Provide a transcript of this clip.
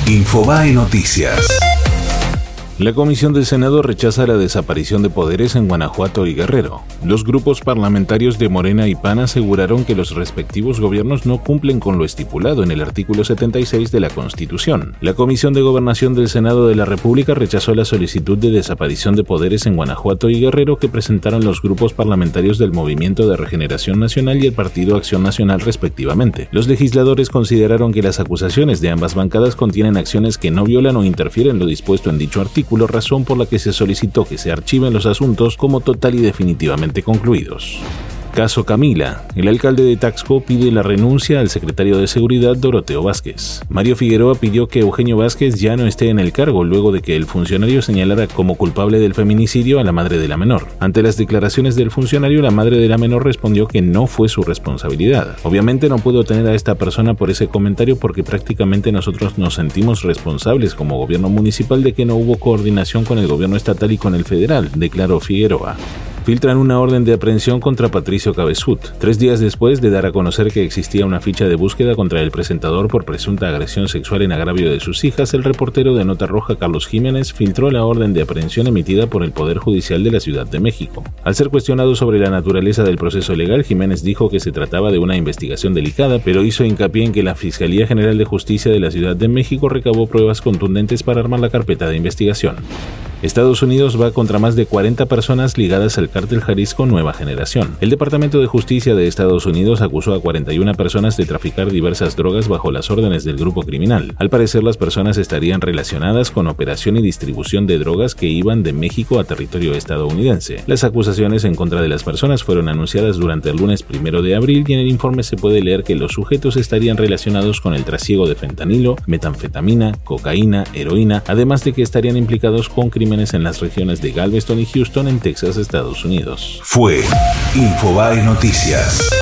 Infobae Noticias. La Comisión del Senado rechaza la desaparición de poderes en Guanajuato y Guerrero. Los grupos parlamentarios de Morena y PAN aseguraron que los respectivos gobiernos no cumplen con lo estipulado en el artículo 76 de la Constitución. La Comisión de Gobernación del Senado de la República rechazó la solicitud de desaparición de poderes en Guanajuato y Guerrero que presentaron los grupos parlamentarios del Movimiento de Regeneración Nacional y el Partido Acción Nacional respectivamente. Los legisladores consideraron que las acusaciones de ambas bancadas contienen acciones que no violan o interfieren en lo dispuesto en dicho artículo, razón por la que se solicitó que se archiven los asuntos como total y definitivamente concluidos. Caso Camila. El alcalde de Taxco pide la renuncia al secretario de Seguridad Doroteo Vázquez. Mario Figueroa pidió que Eugenio Vázquez ya no esté en el cargo luego de que el funcionario señalara como culpable del feminicidio a la madre de la menor. Ante las declaraciones del funcionario, la madre de la menor respondió que no fue su responsabilidad. Obviamente no puedo tener a esta persona por ese comentario porque prácticamente nosotros nos sentimos responsables como gobierno municipal de que no hubo coordinación con el gobierno estatal y con el federal, declaró Figueroa. Filtran una orden de aprehensión contra Patricio Cabezut. 3 días después de dar a conocer que existía una ficha de búsqueda contra el presentador por presunta agresión sexual en agravio de sus hijas, el reportero de Nota Roja Carlos Jiménez filtró la orden de aprehensión emitida por el Poder Judicial de la Ciudad de México. Al ser cuestionado sobre la naturaleza del proceso legal, Jiménez dijo que se trataba de una investigación delicada, pero hizo hincapié en que la Fiscalía General de Justicia de la Ciudad de México recabó pruebas contundentes para armar la carpeta de investigación. Estados Unidos va contra más de 40 personas ligadas al cártel Jalisco Nueva Generación. El Departamento de Justicia de Estados Unidos acusó a 41 personas de traficar diversas drogas bajo las órdenes del grupo criminal. Al parecer, las personas estarían relacionadas con operación y distribución de drogas que iban de México a territorio estadounidense. Las acusaciones en contra de las personas fueron anunciadas durante el lunes 1 de abril y en el informe se puede leer que los sujetos estarían relacionados con el trasiego de fentanilo, metanfetamina, cocaína, heroína, además de que estarían implicados con crímenes en las regiones de Galveston y Houston en Texas, Estados Unidos. Fue Infobae Noticias.